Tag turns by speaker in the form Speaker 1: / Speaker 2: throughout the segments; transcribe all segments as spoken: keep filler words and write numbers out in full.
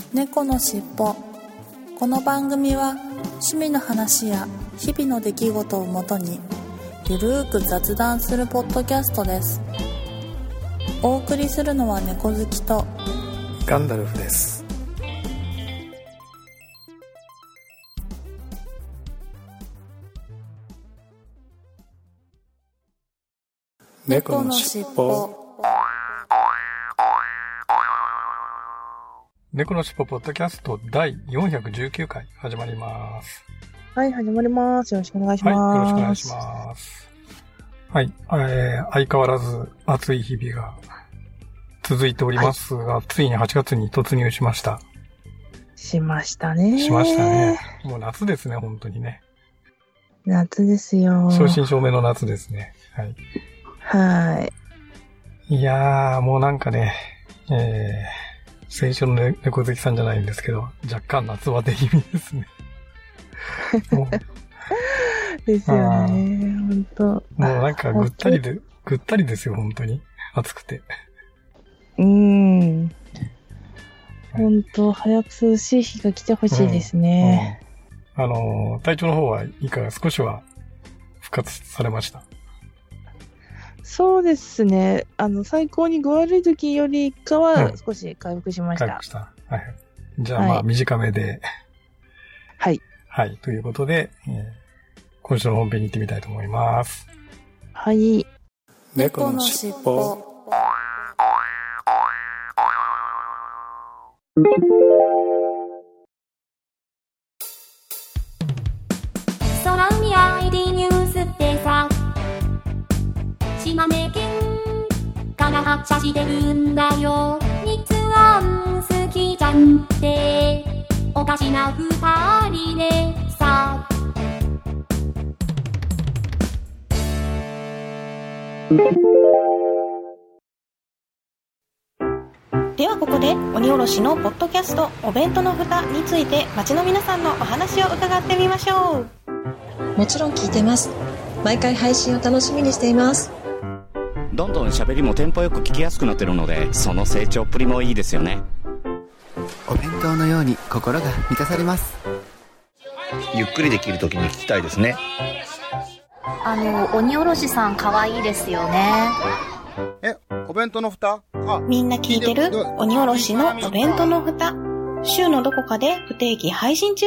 Speaker 1: 猫のしっぽ。この番組は趣味の話や日々の出来事をもとにゆるーく雑談するポッドキャストです。お送りするのは猫好きと
Speaker 2: ガンダルフです。猫のしっぽ。猫のしっぽポッドキャストだいよんひゃくじゅうきゅうかい始まります。
Speaker 3: はい、始まります。よろしくお願いします。
Speaker 2: はい、よろしくお願いします。はい、えー、相変わらず暑い日々が続いておりますが、はい、ついにはちがつに突入しました。
Speaker 3: しましたね。
Speaker 2: しましたね。もう夏ですね、本当にね。
Speaker 3: 夏ですよ。
Speaker 2: 正真正銘の夏ですね。はい。
Speaker 3: はい。
Speaker 2: いやー、もうなんかね、えー、先週の猫好きさんじゃないんですけど、若干夏バテ気味ですね。もう
Speaker 3: ですよね、本当。
Speaker 2: もうなんかぐったりで、ぐったりですよ、本当に。暑くて。
Speaker 3: うーん。本当、早く涼しい日が来てほしいですね。
Speaker 2: うんうん、あのー、体調の方はいいか少しは復活されました？
Speaker 3: そうですね。あの、最高に具悪い時よりかは少し回復しました。
Speaker 2: うん、回復した。はい。じゃあまあ短めで。
Speaker 3: はい。
Speaker 2: はい。ということで、えー、今週の本編に行ってみたいと思います。
Speaker 3: はい。
Speaker 1: 猫のしっぽ。
Speaker 4: 空海 アイディー ニュースってさ、島根県から発車してるんだよ。日安好きじゃんっておかしな二人でさ。
Speaker 5: ではここで鬼おろしのポッドキャストお弁当の蓋について街の皆さんのお話を伺ってみましょ
Speaker 6: う。もちろん聞いてます。毎回配信を楽しみにしています。
Speaker 7: どんどん喋りもテンポよく聞きやすくなってるので、その成長っぷりもいいですよね。
Speaker 8: お弁当のように心が満たされます。
Speaker 9: ゆっくりできるときに聞きたいですね。
Speaker 10: あの鬼おろしさん可愛いですよね。
Speaker 9: え、お弁当の蓋？あ、
Speaker 5: みんな聞いてる鬼おろしのお弁当の蓋。週のどこかで不定期配信中。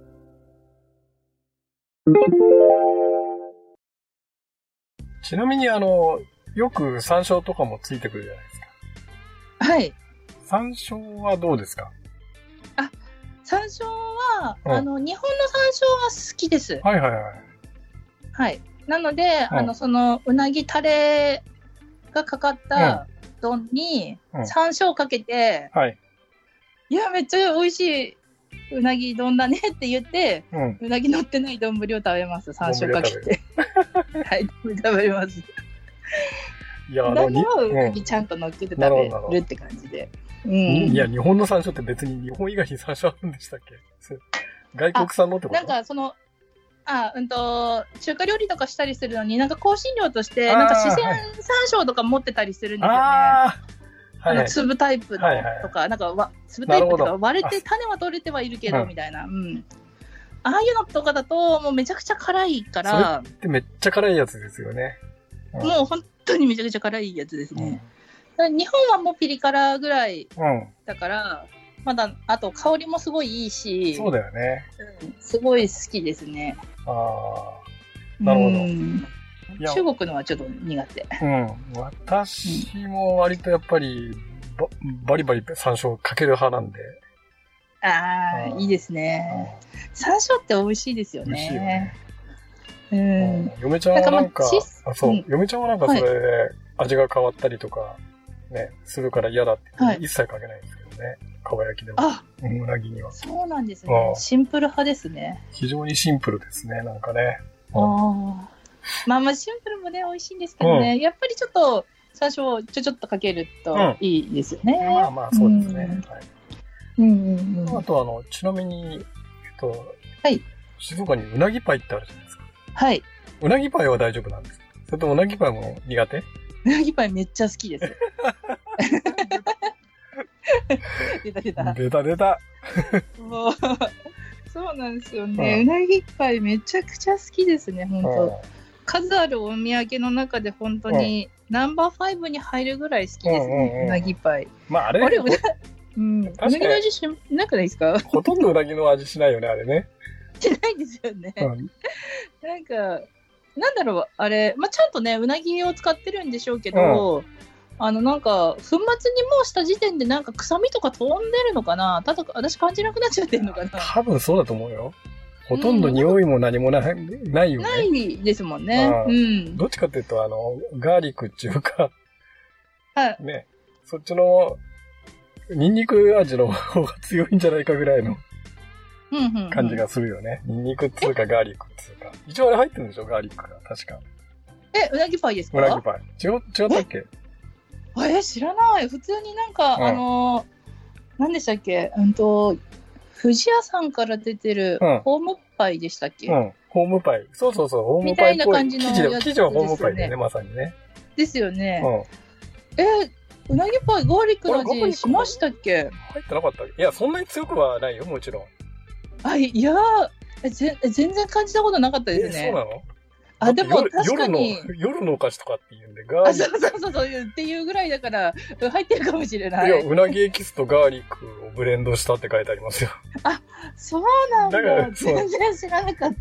Speaker 2: ちなみにあのよく山椒とかもついてくるじゃないですか。
Speaker 3: はい。
Speaker 2: 山椒はどうですか？
Speaker 3: あ、山椒は、うん、あの日本の山椒は好きです。
Speaker 2: はいはいはい。
Speaker 3: はい。なので、うん、あのそのうなぎタレがかかった丼に山椒かけて、うんうん、はい。いやめっちゃ美味しいうなぎ丼だねって言って、うん、うなぎ乗ってない丼を食べます。山椒かけて。はい、食べます。いや、あの、うなぎちゃんと乗っけて食べるって感じで。
Speaker 2: うん、いや、日本の山椒って別に日本以外に山椒あるんでしたっけ？外国産のってこと？
Speaker 3: なんかその、あ、うんと、中華料理とかしたりするのに、なんか香辛料として、なんか四川山椒とか持ってたりするんですよね。ああの粒タイプのとか、なんかわ粒タイプとか割れて、種は取れてはいるけど、みたいな。うん。ああいうのとかだと、もうめちゃくちゃ辛いから。
Speaker 2: それってめっちゃ辛いやつですよね。
Speaker 3: うん、もう本当にめちゃくちゃ辛いやつですね。うん、日本はもうピリ辛ぐらいだから、うん、まだ、あと香りもすごいいいし。
Speaker 2: そうだよね。
Speaker 3: うん、すごい好きですね。
Speaker 2: ああ、なるほど。うん
Speaker 3: 中国のはちょっと苦手。
Speaker 2: うん。私も割とやっぱりバ、バリバリ山椒かける派なんで。
Speaker 3: ああ、いいですね。山椒って美味しいですよね。美味しいよね。うん。
Speaker 2: 嫁ちゃんはなんか、あ、そう、うん、嫁ちゃんはなんかそれで味が変わったりとか、ね、するから嫌だって、はい、一切かけないんですけどね。かば焼きでも。
Speaker 3: あ、
Speaker 2: うなぎには。
Speaker 3: そうなんですね。シンプル派ですね。
Speaker 2: 非常にシンプルですね、なんかね。
Speaker 3: ああ。まあまあシンプルもね美味しいんですけどね、うん、やっぱりちょっと山椒をちょちょっとかけるといいですよね、
Speaker 2: うん、まあまあそうですね、うんはい
Speaker 3: うんうんうん、
Speaker 2: あとあのちなみに、えっと
Speaker 3: はい、
Speaker 2: 静岡にうなぎパイってあるじゃないですか。
Speaker 3: はい。
Speaker 2: うなぎパイは大丈夫なんですか？それともうなぎパイも苦手？
Speaker 3: うなぎパイめっちゃ好きです出た出た。
Speaker 2: 出た出た。
Speaker 3: もう、そうなんですよね。うなぎパイめちゃくちゃ好きですね、本当。数あるお土産の中で本当にナンバーファイブに入るぐらい好きですね、うなぎパイ。
Speaker 2: まああれ、
Speaker 3: あれうな、うん、うなぎの味しなくないですか？
Speaker 2: ほとんどうなぎの味しないよね、あれね。
Speaker 3: しないですよね。うん、なんか、なんだろう、あれ、まあ、ちゃんとね、うなぎを使ってるんでしょうけど、うん、あの、なんか、粉末にもうした時点でなんか臭みとか飛んでるのかな？ただ、私感じなくなっちゃってるのかな？
Speaker 2: 多分そうだと思うよ。ほとんど匂いも何もない、うん、ないよね。
Speaker 3: ないですもんね。うん。
Speaker 2: どっちかっていうと、あの、ガーリックっていうか、
Speaker 3: はい。
Speaker 2: ね、そっちの、ニンニク味の方が強いんじゃないかぐらいの感じがするよね。ニンニクっつうかガーリックっつうか。一応あれ入ってるんでしょ、ガーリックが。確か。
Speaker 3: え、うなぎパイですか？
Speaker 2: うなぎパイ。違う、違ったっけ？
Speaker 3: え、知らない。普通になんか、うん、あの、何でしたっけ？うんと、富士屋さんから出てる、ホームパイでしたっけ？
Speaker 2: うん、ホームパイ。そうそうそう、ホームパイっぽい。みたいな感じのやつですよね。生地はホームパイだよね、まさにね。
Speaker 3: ですよね。うん、え、うなぎパイ、ガーリックの味しましたっけ？
Speaker 2: 入ってなかったっけ？いや、そんなに強くはないよ、もちろん。
Speaker 3: あ、いやー、ぜ全然感じたことなかったですね。
Speaker 2: そうなの？
Speaker 3: あ、でも確かに。
Speaker 2: 夜の、夜のお菓子とかっていうんで、ガーリック。
Speaker 3: あ、そうそうそう、そうっていうぐらいだから、入ってるかもしれない。
Speaker 2: いや、うなぎエキスとガーリックをブレンドしたって書いてありますよ。
Speaker 3: あ、そうなんだ。だ全然知らなかった。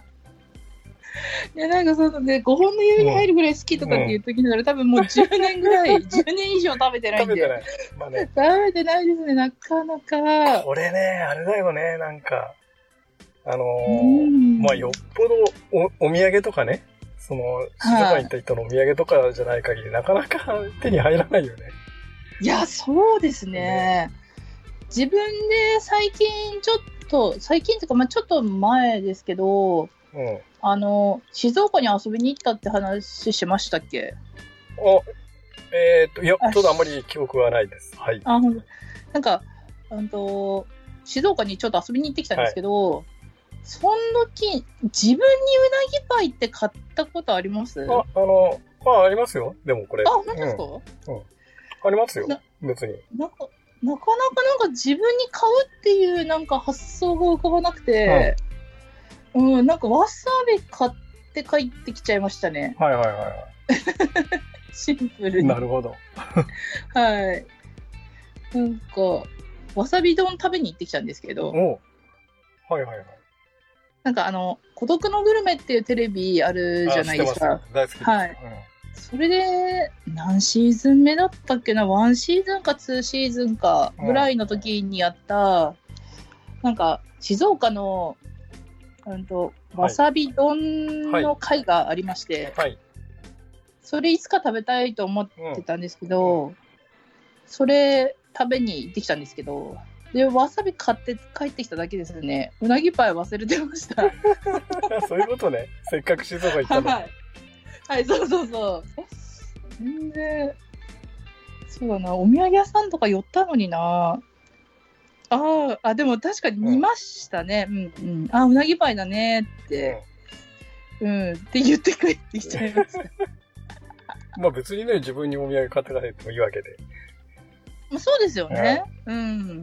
Speaker 3: いや、なんかそうね、ごほんの指に入るぐらい好きとかって言うときながら、多分もうじゅうねんぐらい、じゅうねん以上食べてないんで。
Speaker 2: 食べてない。まあね。
Speaker 3: 食べてないですね、なかなか。
Speaker 2: これね、あれだよね、なんか。あのー、まあ、よっぽどお、お土産とかね、その、静岡に行った人のお土産とかじゃない限り、なかなか手に入らないよね。
Speaker 3: いや、そうですね。ね、自分で最近ちょっと、最近というか、まあ、ちょっと前ですけど、うん、あの、静岡に遊びに行ったって話しましたっけ？
Speaker 2: あ、えー、っと、いや、ちょっとあんまり記憶はないです。はい。
Speaker 3: あ、ほんと。なんか、あと、静岡にちょっと遊びに行ってきたんですけど、はい、その時、自分にうなぎパイって買ったことあります？
Speaker 2: あ、あの、あ、ありますよ。でもこれ。
Speaker 3: あ、本当ですか？
Speaker 2: うん。うん、ありますよ。別に。
Speaker 3: なんか、なかなかなんか自分に買うっていうなんか発想が浮かばなくて、うん、うん、なんかわさび買って帰ってきちゃいましたね。
Speaker 2: はいはいはいはい。
Speaker 3: シンプルに。
Speaker 2: なるほど。
Speaker 3: はい。なんか、わさび丼食べに行ってきたんですけど、
Speaker 2: おはいはいはい。
Speaker 3: なんかあの、孤独のグルメっていうテレビあるじゃないですか。
Speaker 2: 大好きです。
Speaker 3: はい。うん、それで、何シーズン目だったっけな、ワンシーズンかツーシーズンかぐらいの時にやった、うん、なんか、静岡の、うんと、わさび丼の会がありまして、はいはい、それいつか食べたいと思ってたんですけど、うん、それ食べに行ってきたんですけど、で、わさび買って帰ってきただけですね。うなぎパイ忘れてました。
Speaker 2: そういうことね。せっかく静岡行ったの。
Speaker 3: はい。はい、そうそうそう。全然、そうだな、お土産屋さんとか寄ったのにな。ああ、でも確かに見ましたね。うん、うん、うん。あ、うなぎパイだねって、うん、うん、って言って帰ってきちゃいました。
Speaker 2: まあ別にね、自分にお土産買って帰ってもいいわけで。
Speaker 3: そうですよね。うん。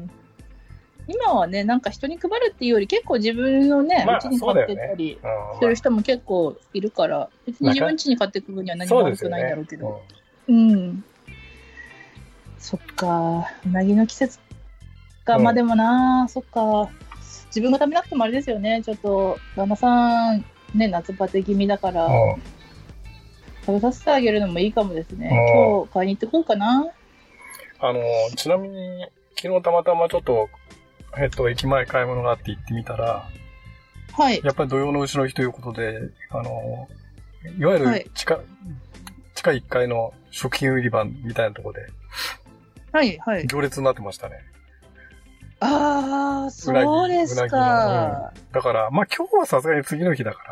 Speaker 3: 今はね、なんか人に配るっていうより結構自分のね、うち、まあ、に買ってたりする人も結構いるから、まあ、別に自分家に買ってく分には何も悪くないんだろうけど。う, ね、うん。うん。そっか、うなぎの季節か、うん、まあでもな、そっか。自分が食べなくてもあれですよね。ちょっと、旦那さん、ね、夏バテ気味だから、うん、食べさせてあげるのもいいかもですね。うん、今日買いに行ってこうかな。
Speaker 2: あの、ちなみに、昨日たまたまちょっと、えっと、駅前買い物があって行ってみたら、
Speaker 3: はい。
Speaker 2: やっぱり土曜の牛の日ということで、あの、いわゆる地下、はい、地下いっかいの食品売り場みたいなところで、
Speaker 3: はいはい。
Speaker 2: 行列になってましたね。
Speaker 3: ああ、そうですか。うなぎ、うなぎの、
Speaker 2: うん。だから、まあ今日はさすがに次の日だから、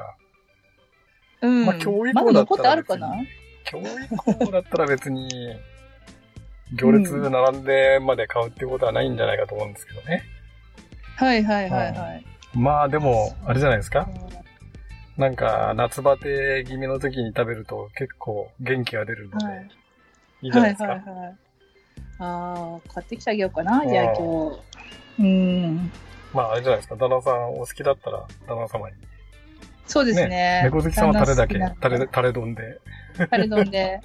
Speaker 3: うん。
Speaker 2: まあ今日以降だったら、
Speaker 3: まだ残ってあるかな？
Speaker 2: 今日以降だったら別に、行列並んでまで買うっていうことはないんじゃないかと思うんですけどね。
Speaker 3: はいはいはいはい。
Speaker 2: うん、まあでも、あれじゃないですか。なんか、夏バテ気味の時に食べると結構元気が出るので、はい、いいじゃないですか。はいはいはい。
Speaker 3: ああ、買ってきてあげようかな、じゃあ今日。うん。
Speaker 2: まあ、あれじゃないですか。旦那さんお好きだったら、旦那様に。
Speaker 3: そうですね。ね、
Speaker 2: 猫好きさんはタレだけ、タレ、タレ丼で。
Speaker 3: タレ丼で。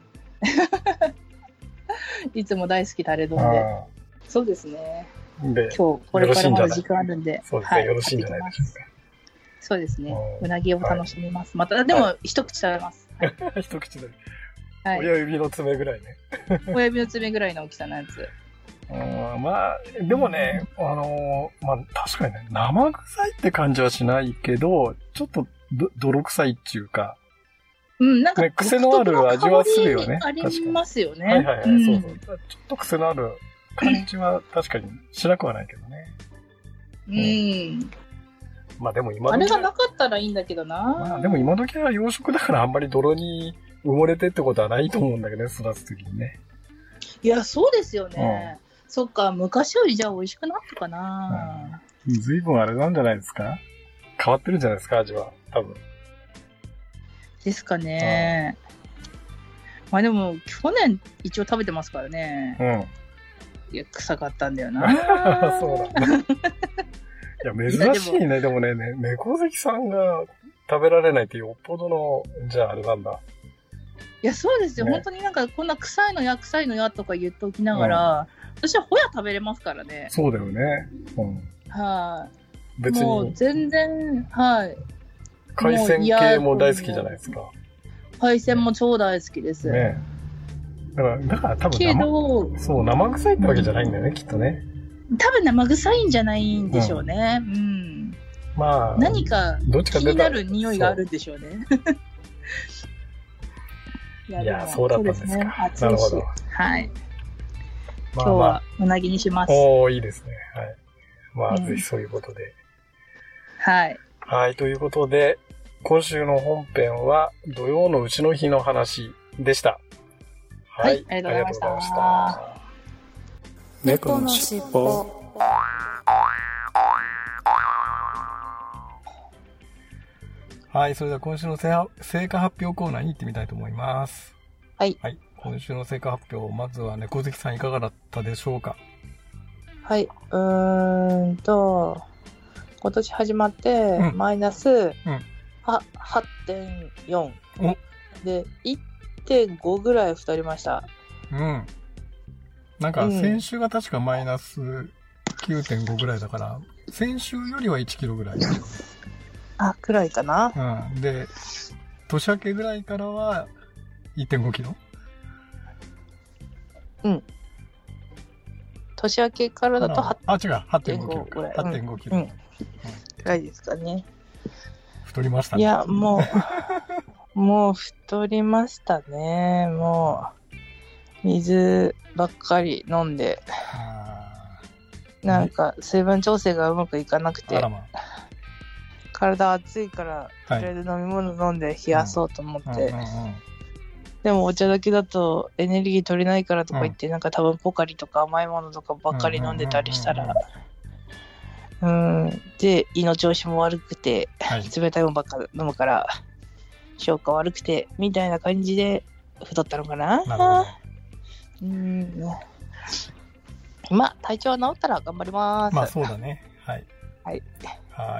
Speaker 3: いつも大好きタレ丼で。そうですね。
Speaker 2: で、
Speaker 3: 今日これからまだ時間あるんで。
Speaker 2: そうですね、はい、よろしいんじゃないでしょうか。
Speaker 3: そうですね。うなぎを楽しみます。はい、また、でも、一口食べます。
Speaker 2: はい、一口で。はい、親指の爪ぐらいね。
Speaker 3: 親指の爪ぐらいの大きさのやつ。
Speaker 2: うん、まあ、でもね、あのー、まあ、確かにね、生臭いって感じはしないけど、ちょっとど泥臭いっていうか、
Speaker 3: うん、なんか、ね、
Speaker 2: 癖のある味はするよね。
Speaker 3: ありますよね。
Speaker 2: はいはいはい、うん、そうそう。ちょっと癖のある感じは確かにしなくはないけどね。
Speaker 3: うん。うん、
Speaker 2: まあでも今時
Speaker 3: あれがなかったらいいんだけどな。
Speaker 2: まあでも今時は養殖だからあんまり泥に埋もれてってことはないと思うんだけどね、育つときにね。
Speaker 3: いや、そうですよね。うん、そっか、昔よりじゃあ美味しくなったかな。
Speaker 2: うん、随分あれなんじゃないですか？変わってるんじゃないですか、味は。多分。
Speaker 3: ですかね。うん、まあでも、去年一応食べてますからね。うん。いや、臭かったんだよな。
Speaker 2: そうなんだ。いや、珍しいね。でもね、ね、猫好きさんが食べられないってよっぽどの、じゃああれなんだ。
Speaker 3: いや、そうですよ。ね、本当になんか、こんな臭いのや臭いのやとか言っておきながら、うん、私はホヤ食べれますからね。
Speaker 2: そうだよね。うん。
Speaker 3: はい、
Speaker 2: 別に。
Speaker 3: もう全然、はい。
Speaker 2: 海鮮系も大好きじゃないですか。
Speaker 3: 海鮮も超大好きです。
Speaker 2: ね。だから、だから多分
Speaker 3: けど、
Speaker 2: そう、生臭いってわけじゃないんだよね、きっとね。
Speaker 3: 多分生臭いんじゃないんでしょうね。うん。うん、
Speaker 2: まあ、
Speaker 3: 何か気になる匂いがあるんでしょうね。
Speaker 2: いや、いやそうだったんですか。すね、なるほど。
Speaker 3: はい。まあまあ、今日はうなぎにします。
Speaker 2: おー、いいですね。はい。まあ、うん、ぜひそういうことで。
Speaker 3: はい。
Speaker 2: はい、ということで、今週の本編は土曜のうちの日の話でした。
Speaker 3: はい、はい、ありがとうございました。
Speaker 1: 猫のしっぽ。
Speaker 2: はい、それでは今週の成果発表コーナーに行ってみたいと思います。
Speaker 3: はい。
Speaker 2: はい、今週の成果発表、まずは猫好きさんいかがだったでしょうか？
Speaker 3: はい、うーんと、今年始まって、うん、マイナス、うん、は はってんよん で いってんご ぐらい太りました。
Speaker 2: うん。なんか先週が確かマイナス きゅうてんご ぐらいだから、先週よりはいちキロぐらい。
Speaker 3: あ、くらいかな。
Speaker 2: うん。で、年明けぐらいからは いってんご キロ。
Speaker 3: うん。年明けからだとはち、
Speaker 2: あ、違う、はってんごキロぐらい。はってんごキロ。うん。く
Speaker 3: らいですかね。
Speaker 2: 太りましたね。
Speaker 3: いや、もう、もう太りましたね。もう、水ばっかり飲んで、なんか水分調整がうまくいかなくて、ま、体熱いから、とりあえず飲み物飲んで冷やそうと思って、でもお茶だけだとエネルギー取れないからとか言って、うん、なんか多分ポカリとか甘いものとかばっかり飲んでたりしたら、うん、で胃の調子も悪くて、はい、冷たいものばっか飲むから消化悪くてみたいな感じで太ったのかな。
Speaker 2: なるほど。
Speaker 3: うん、まあ体調は治ったら頑張ります。
Speaker 2: まあそうだね。はい
Speaker 3: はい
Speaker 2: はい。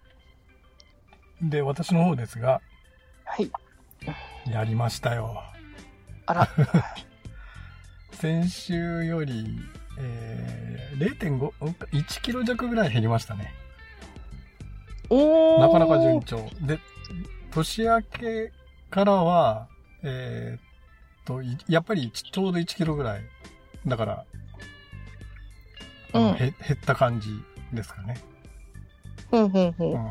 Speaker 2: で私の方ですが、
Speaker 3: はい。
Speaker 2: やりましたよ。
Speaker 3: あら。
Speaker 2: 先週より、えー、れいてんご、いちキロ弱ぐらい減りましたね。
Speaker 3: おー。
Speaker 2: なかなか順調。で、年明けからは、えー、っと、やっぱりちょうどいちキロぐらい。だから、うん、へ減った感じですかね。
Speaker 3: うんうんうん。うん、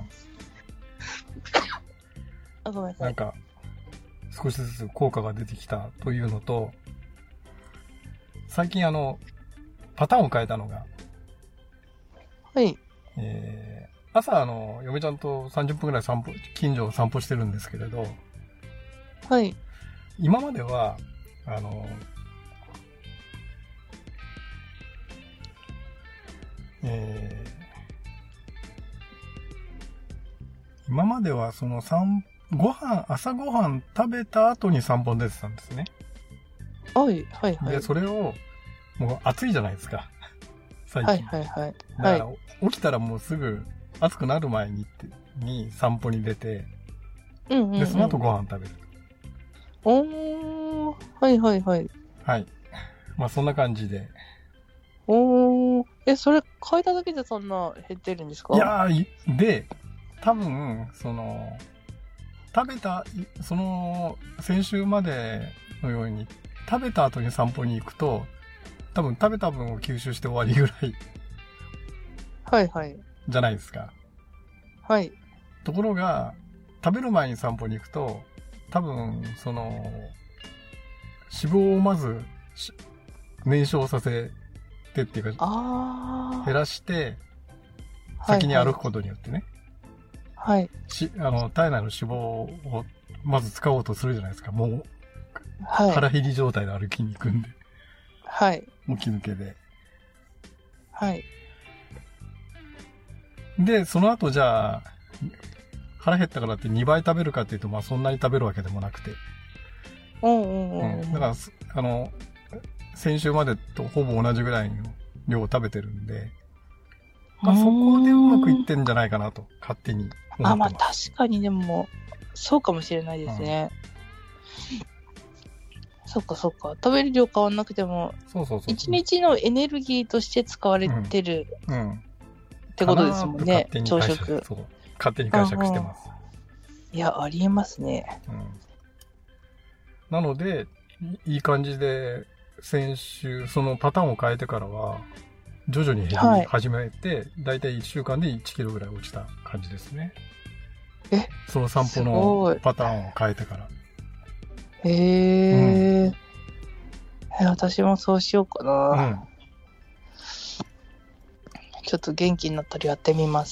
Speaker 2: あ、ごめんなさい。なんか、少しずつ効果が出てきたというのと、最近あの、パターンを変えたのが、
Speaker 3: はい。
Speaker 2: えー、朝あの、嫁ちゃんとさんじゅっぷんくらい散歩、近所を散歩してるんですけれど、
Speaker 3: はい。
Speaker 2: 今までは、あの、えー、今まではその散ご飯、朝ご飯食べた後に散歩出てたんですね。
Speaker 3: はい、はい、はい。
Speaker 2: で、それを、 もう暑いじゃないですか。最近。
Speaker 3: はいはいはい。
Speaker 2: だから、はい、起きたらもうすぐ暑くなる前にって、に散歩に出て、
Speaker 3: うんうんうん、
Speaker 2: で、その後ご飯食べる。
Speaker 3: おー、はいはいはい。
Speaker 2: はい。まあそんな感じで。
Speaker 3: おー、え、それ変えただけでそんな減ってるんですか？
Speaker 2: いやー、で、多分、その、食べた、その、先週までのように、食べた後に散歩に行くと、多分食べた分を吸収して終わりぐらい。
Speaker 3: はいはい。
Speaker 2: じゃないですか。
Speaker 3: はい。
Speaker 2: ところが、食べる前に散歩に行くと、多分、その、脂肪をまず、燃焼させてっていうか、減らして、先に歩くことによってね。
Speaker 3: はい。
Speaker 2: し、あの、体内の脂肪をまず使おうとするじゃないですか。もう、
Speaker 3: はい、
Speaker 2: 腹減り状態で歩きに行くんで。
Speaker 3: はい。
Speaker 2: 起き抜けで。
Speaker 3: はい。
Speaker 2: で、その後じゃあ、腹減ったからってにばい食べるかっていうと、まあそんなに食べるわけでもなくて。
Speaker 3: うんうんうん。
Speaker 2: うん、だから、あの、先週までとほぼ同じぐらいの量を食べてるんで、まあそこでうまくいってんじゃないかなと、勝手に思ってます。
Speaker 3: あ、まあ確かにでも、そうかもしれないですね。うん、そっかそっか。食べる量変わんなくても、
Speaker 2: そうそうそう。
Speaker 3: 一日のエネルギーとして使われてる、うん。うん、ってことですもんね、朝食。
Speaker 2: そう。勝手に解釈してます。
Speaker 3: いや、ありえますね。
Speaker 2: うん。なので、いい感じで、先週、そのパターンを変えてからは、徐々に減り始めて、だいたいいっしゅうかんでいちキロぐらい落ちた感じですね。
Speaker 3: え？
Speaker 2: その散歩のパターンを変えてから。
Speaker 3: へえ、うん。私もそうしようかな。うん。ちょっと元気になったらやってみます。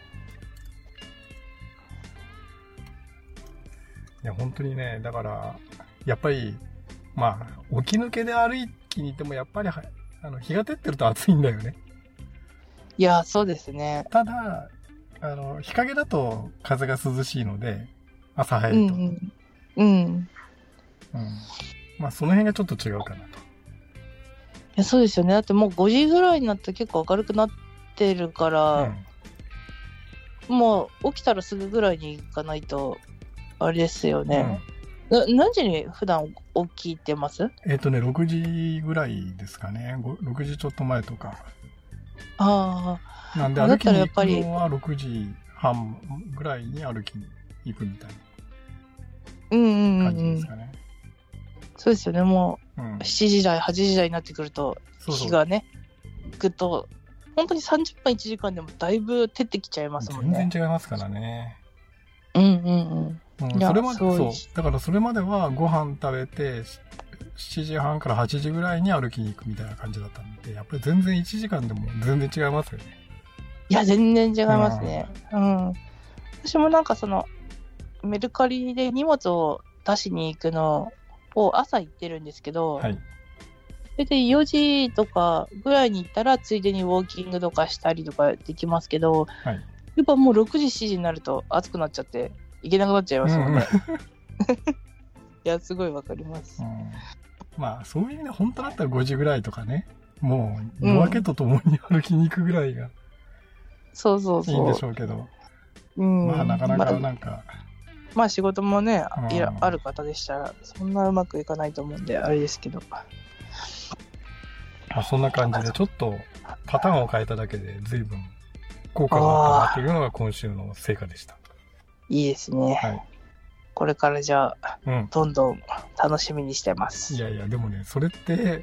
Speaker 2: いや、本当にね、だから、やっぱり、まあ、起き抜けで歩きに行っても、やっぱり、あの、日が照ってると暑いんだよね。
Speaker 3: いや、そうですね。
Speaker 2: ただ、あの、日陰だと風が涼しいので、朝早いと。うん、
Speaker 3: うん。うん。
Speaker 2: まあ、その辺がちょっと違うかなと。い
Speaker 3: や、そうですよね。だってもうごじぐらいになって結構明るくなってるから、うん、もう起きたらすぐぐらいに行かないと、あれですよね。うん、な何時に普段起きてます？
Speaker 2: えっとね、ろくじぐらいですかね。ろくじちょっと前とか。
Speaker 3: あ
Speaker 2: あ。なんで歩きに行くのはろくじはんぐらいに歩きに行くみたいな感じですかね。うんうんうん、
Speaker 3: そうですよね。もう、うん、しちじ台、はちじ台になってくると、日がね、ぐっと、本当にさんじゅっぷんいちじかんでもだいぶ照ってきちゃいますもんね。
Speaker 2: 全然違いますからね。
Speaker 3: うんうんうん。
Speaker 2: うん、それまで、そう。だからそれまではご飯食べて、しちじはんからはちじぐらいに歩きに行くみたいな感じだったんで、やっぱり全然いちじかんでも全然違いますよね。
Speaker 3: いや、全然違いますね。うん。うん、私もなんかその、メルカリで荷物を出しに行くのを朝行ってるんですけど、はい。それでよじとかぐらいに行ったら、ついでにウォーキングとかしたりとかできますけど、はい。やっぱもうろくじ、しちじになると暑くなっちゃって、行けなくなっちゃいますもんね。うん、いや、すごいわかります。うん、
Speaker 2: まあ、そういう意味で本当だったらごじぐらいとかね、もう夜明けとともに歩きに行くぐらいが、
Speaker 3: そうそうそう。
Speaker 2: いいんでしょうけど。うん、まあ、なかなかなんか。まあ、
Speaker 3: まあ、仕事もね、いや、ある方でしたら、そんなうまくいかないと思うんで、あれですけど。
Speaker 2: まあ、そんな感じで、ちょっとパターンを変えただけで、随分効果があったなというのが今週の成果でした。
Speaker 3: いいですね。はい。これからじゃあ、うん、どんどん楽しみにしてます。
Speaker 2: いやいや、でもね、それって、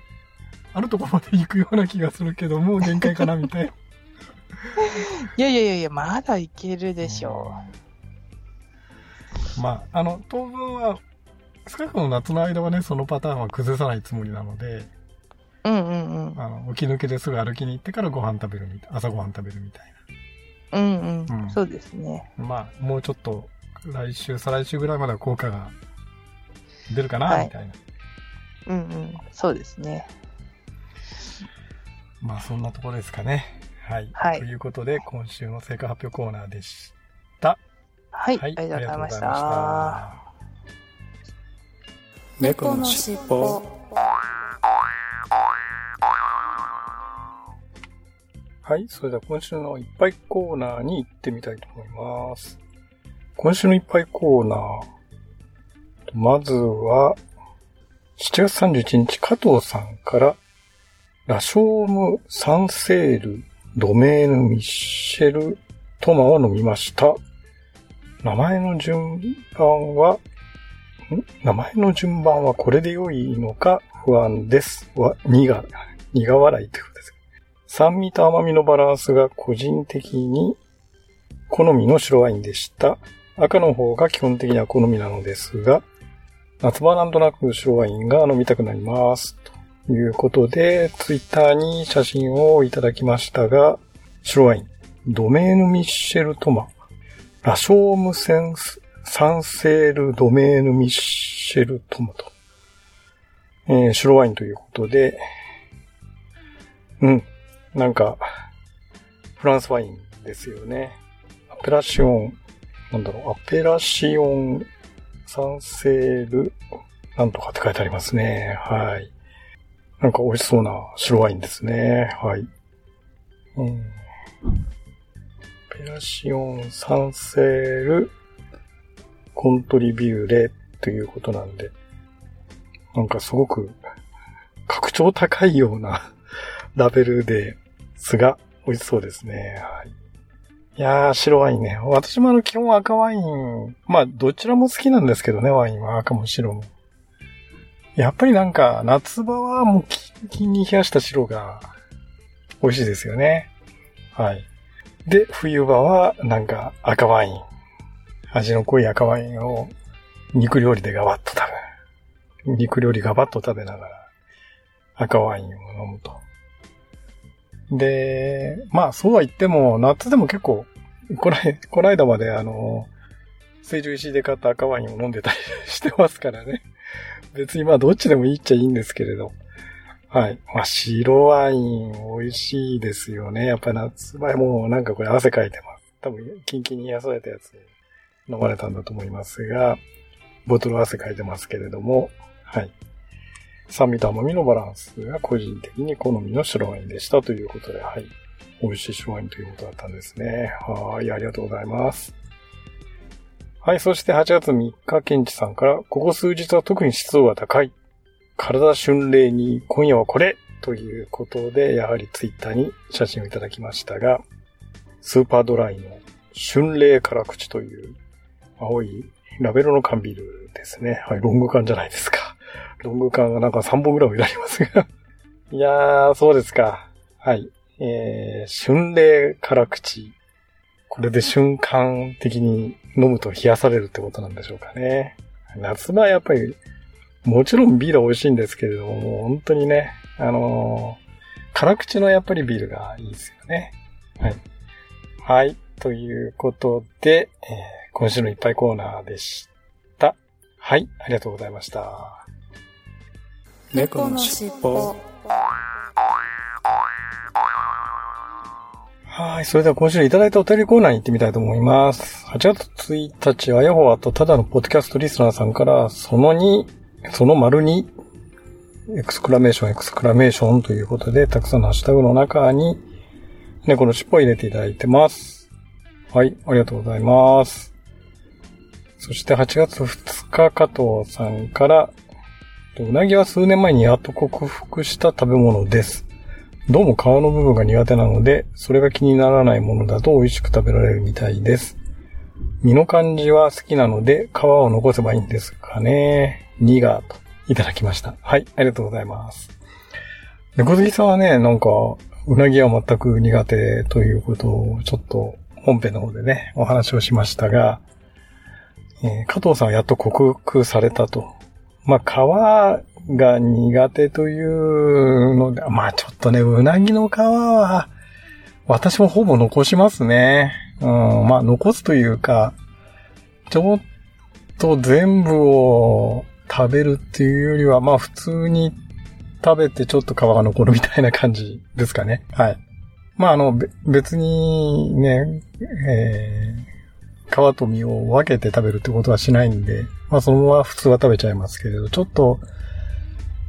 Speaker 2: あるところまで行くような気がするけど、もう限界かな、みたいな。
Speaker 3: いやいやいやいや、まだいけるでしょ
Speaker 2: う。まあ、あの、当分は、少なくとも夏の間はね、そのパターンは崩さないつもりなので、
Speaker 3: うんうんうん。
Speaker 2: あの、起き抜けですぐ歩きに行ってからご飯食べるみたいな、朝ご飯食べるみたいな。
Speaker 3: うんうん、うん、そうですね。
Speaker 2: まあ、もうちょっと、来週、再来週ぐらいまでは効果が出るかな、はい、みたいな。
Speaker 3: うんうん、そうですね。
Speaker 2: まあ、そんなところですかね。はい。はい、ということで、今週の成果発表コーナーでした。
Speaker 3: はい。はい、ありがとうございました。
Speaker 1: 猫のしっぽ。
Speaker 2: はい、それでは今週のいっぱいコーナーに行ってみたいと思います。今週のいっぱいコーナー。まずは、しちがつさんじゅういちにち加藤さんから、ラショーム・サンセール・ドメーヌ・ミッシェル・トマを飲みました。名前の順番は、ん名前の順番はこれで良いのか不安です。わ、苦、苦笑いということです。酸味と甘みのバランスが個人的に好みの白ワインでした。赤の方が基本的には好みなのですが、夏場はなんとなく白ワインが飲みたくなります。ということで、ツイッターに写真をいただきましたが、白ワイン、ドメーヌ・ミッシェル・トマ、ラショーム・センス、サンセール・ドメーヌ・ミッシェル・トマと、えー、白ワインということで、うん、なんか、フランスワインですよね。アペラシオン、なんだろう、アペラシオン、サンセール、なんとかって書いてありますね。はい。なんか美味しそうな白ワインですね。はい。うん、アペラシオン、サンセール、コントリビューレということなんで、なんかすごく格調高いようなラベルですが、美味しそうですね。はい。いやー、白ワインね。私もあの基本赤ワイン、まあどちらも好きなんですけどね、ワインは赤も白も。やっぱりなんか夏場はもうキンキンに冷やした白が美味しいですよね。はい。で、冬場はなんか赤ワイン。味の濃い赤ワインを肉料理でガバッと食べ、肉料理ガバッと食べながら赤ワインを飲むと。で、まあそうは言っても夏でも結構、こないこの間まであの、成城石井で買った赤ワインを飲んでたりしてますからね。別にまあどっちでもいいっちゃいいんですけれど。はい。まあ白ワイン美味しいですよね。やっぱ夏場もうなんかこれ汗かいてます。多分キンキンに冷やされたやつ飲まれたんだと思いますが、ボトル汗かいてますけれども、はい。酸味と甘みのバランスが個人的に好みの白ワインでしたということで、はい。美味しい白ワインということだったんですね。はい。ありがとうございます。はい。そしてはちがつみっか、ケンチさんから、ここ数日は特に湿度が高い。体春麗に今夜はこれということで、やはりツイッターに写真をいただきましたが、スーパードライの春麗辛口という青いラベルの缶ビールですね。はい。ロング缶じゃないですか。ロング缶がなんかさんぼんぐらい置いてありますが。いやー、そうですか。はい。えー、春麗辛口。これで瞬間的に飲むと冷やされるってことなんでしょうかね。夏場はやっぱり、もちろんビールは美味しいんですけれども、本当にね、あのー、辛口のやっぱりビールがいいですよね。はい。はい。ということで、えー、今週のいっぱいコーナーでした。はい。ありがとうございました。
Speaker 1: 猫のしっぽ。
Speaker 2: はい。それでは今週いただいたお便りコーナーに行ってみたいと思います。はちがつついたち、あやほわとただのポッドキャストリスナーさんから、そのに、その丸に、エクスクラメーション、エクスクラメーションということで、たくさんのハッシュタグの中に、猫のしっぽを入れていただいてます。はい。ありがとうございます。そしてはちがつふつか、加藤さんから、うなぎは数年前にやっと克服した食べ物です。どうも皮の部分が苦手なので、それが気にならないものだと美味しく食べられるみたいです。身の感じは好きなので、皮を残せばいいんですかね。にがといただきました。はい、ありがとうございます。猫好きさんはね、なんか、うなぎは全く苦手ということを、ちょっと本編の方でね、お話をしましたが、えー、加藤さんはやっと克服されたと。まあ、皮が苦手というので、まあちょっとね、うなぎの皮は、私もほぼ残しますね。うん、まあ残すというか、ちょっと全部を食べるっていうよりは、まあ普通に食べてちょっと皮が残るみたいな感じですかね。はい。まああの、別にね、えー、皮と身を分けて食べるってことはしないんで、まあそのまま普通は食べちゃいますけれど、ちょっと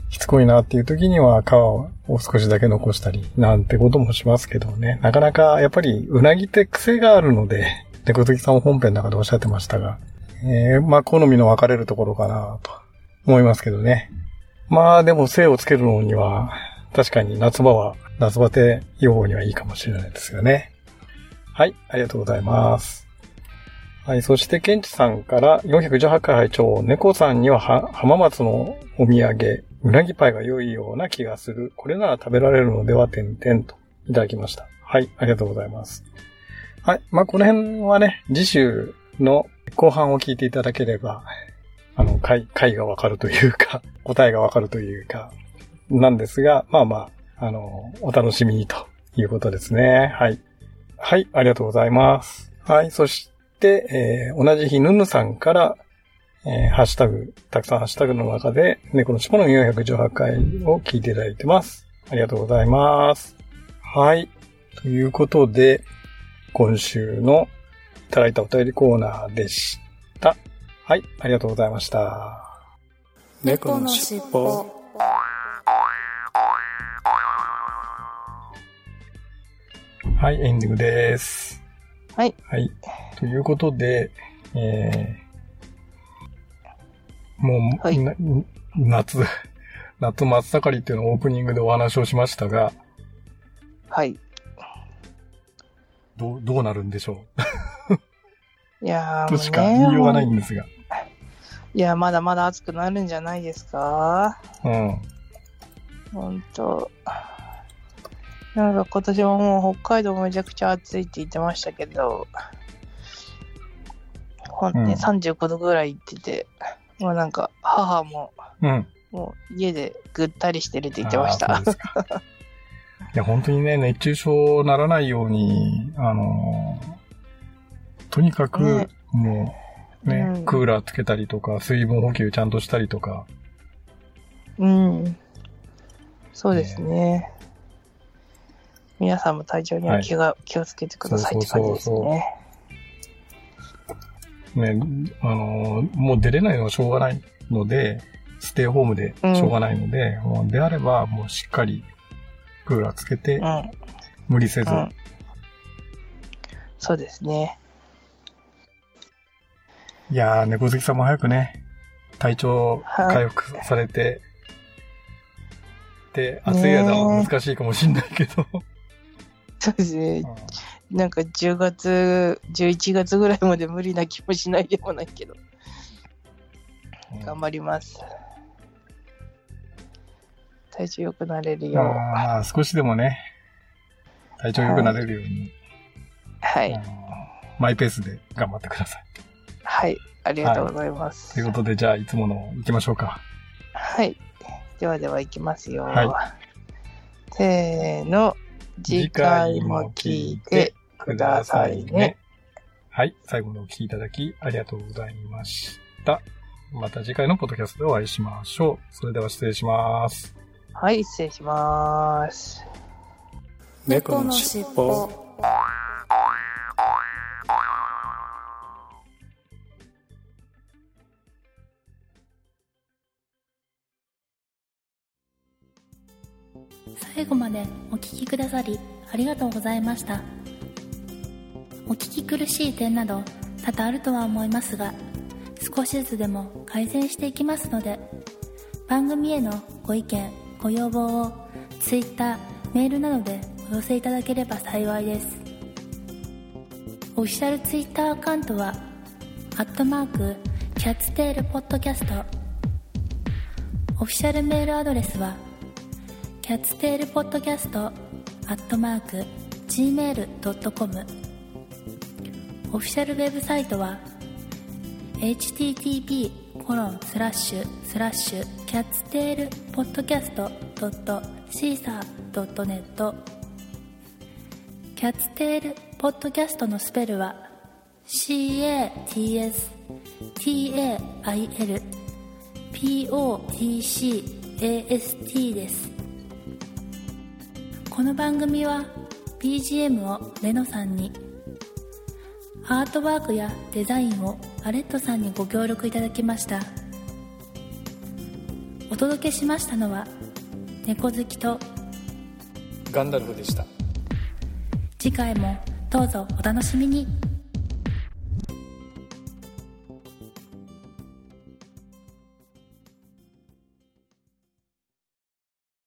Speaker 2: しつこいなっていう時には皮を少しだけ残したりなんてこともしますけどね。なかなかやっぱりうなぎって癖があるので、猫好きさんも本編の中でおっしゃってましたが、えー、まあ好みの分かれるところかなと思いますけどね。まあでも精をつけるのには確かに夏場は夏バテ予防にはいいかもしれないですよね。はい、ありがとうございます。はい、そしてケンチさんからよんひゃくじゅうはちかい拝聴、猫さんには浜松のお土産、うなぎパイが良いような気がする。これなら食べられるのでは点々といただきました。はい、ありがとうございます。はい、まあこの辺はね、次週の後半を聞いていただければ、あの、回、回がわかるというか、答えがわかるというか、なんですが、まあまあ、あの、お楽しみにということですね。はい。はい、ありがとうございます。はい、そして、えー、同じ日、ヌヌさんから、えー、ハッシュタグ、たくさんハッシュタグの中で、猫のしっぽのよんひゃくじゅうはちかいを聞いていただいてます。ありがとうございます。はい。ということで、今週のいただいたお便りコーナーでした。はい、ありがとうございました。
Speaker 1: 猫のしっぽ。
Speaker 2: はい、エンディングです。
Speaker 3: はい。
Speaker 2: はい。ということで、えー、もう、はい、な夏、夏真っ盛りっていうのをオープニングでお話をしましたが、
Speaker 3: はい。
Speaker 2: どう、どうなるんでしょ
Speaker 3: う。いやー、
Speaker 2: としか言いようがないんですが。
Speaker 3: いや、まだまだ暑くなるんじゃないですか。
Speaker 2: うん。
Speaker 3: ほんと。なんか今年ももう北海道めちゃくちゃ暑いって言ってましたけど、ほんとね、うん、さんじゅうごどぐらい行ってて、もうなんか母も、
Speaker 2: うん、
Speaker 3: もう家でぐったりしてるって言ってました。
Speaker 2: そうですか。いや、本当にね、熱中症ならないように、あの、とにかく、ね、もう、ね、うん、クーラーつけたりとか、水分補給ちゃんとしたりとか。
Speaker 3: うん。そうですね。ね、皆さんも体調には気が、はい、気をつけてくださいって感じですね。そうそう
Speaker 2: そうね、あの、もう出れないのはしょうがないので、ステイホームでしょうがないので、うん、もうであればもうしっかりクーラーつけて、うん、無理せず、うん。
Speaker 3: そうですね。
Speaker 2: いやー、猫好きさんも早くね、体調回復されて、で、暑い間は難しいかもしんないけど。
Speaker 3: そうですね。うん、なんかじゅうがつ、じゅういちがつぐらいまで無理な気もしないでもないけど。うん、頑張ります。体調良くなれるよう。
Speaker 2: まあ、少しでもね、体調良くなれるように。
Speaker 3: はい。
Speaker 2: マイペースで頑張ってください。
Speaker 3: はい。ありがとうございます。
Speaker 2: はい、ということで、じゃあ、いつもの行きましょうか。
Speaker 3: はい。ではでは行きますよ。
Speaker 2: はい。
Speaker 3: せーの。次回も聞いてくださいね。
Speaker 2: はい。最後のお聞きいただきありがとうございました。また次回のポッドキャストでお会いしましょう。それでは失礼します。
Speaker 3: はい、失礼します。
Speaker 1: 猫のしっぽ。最後までお聞きくださりありがとうございました。お聞き苦しい点など多々あるとは思いますが、少しずつでも改善していきますので、番組へのご意見ご要望を Twitter、メールなどでお寄せいただければ幸いです。オフィシャル Twitter アカウントはアットマークキャッツテールポッドキャスト。オフィシャルメールアドレスはキャッツテールポッドキャストアットマーク ジーメールドットコム。 オフィシャルウェブサイトは エイチティーティーピーコロンスラッシュスラッシュキャッツテールポッドキャストドットシーサードットネット。キャッツテールポッドキャストのスペルは シーエーティーエスティーエーアイエルピーオーティーシーエーエスティー です。この番組は ビージーエム をレノさんに、アートワークやデザインをアレットさんにご協力いただきました。 お届けしましたのは猫好きと
Speaker 2: ガンダルフでした。
Speaker 1: 次回もどうぞお楽しみに。